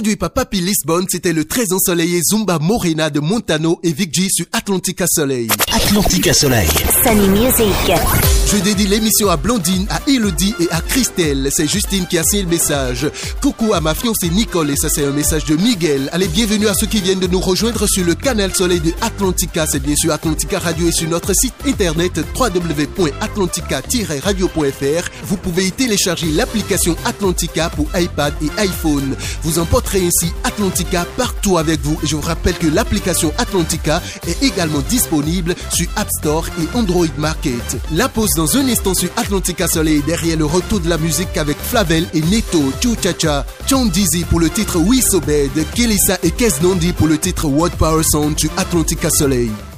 Produit par Papi Lisbonne, c'était le très ensoleillé Zumba Morena de Montano et Vic G sur Atlantica Soleil. Atlantica Soleil. Sunny Music. Je dédie l'émission à Blondine, à Elodie et à Christelle. C'est Justine qui a signé le message. Coucou à ma fiancée Nicole et ça c'est un message de Miguel. Allez, bienvenue à ceux qui viennent de nous rejoindre sur le canal Soleil de Atlantica. C'est bien sûr Atlantica Radio et sur notre site internet www.atlantica-radio.fr. Vous pouvez y télécharger l'application Atlantica pour iPad et iPhone. Vous emporterez ainsi Atlantica partout avec vous. Et je vous rappelle que l'application Atlantica est également disponible sur App Store et Android Market. La pause dans un instant sur Atlantica Soleil derrière le retour de la musique avec Flavel et Neto, Chouchacha, Chon Dizzy pour le titre We So Bad, Kelissa et Kes Nondi pour le titre World Power Sound sur Atlantica Soleil.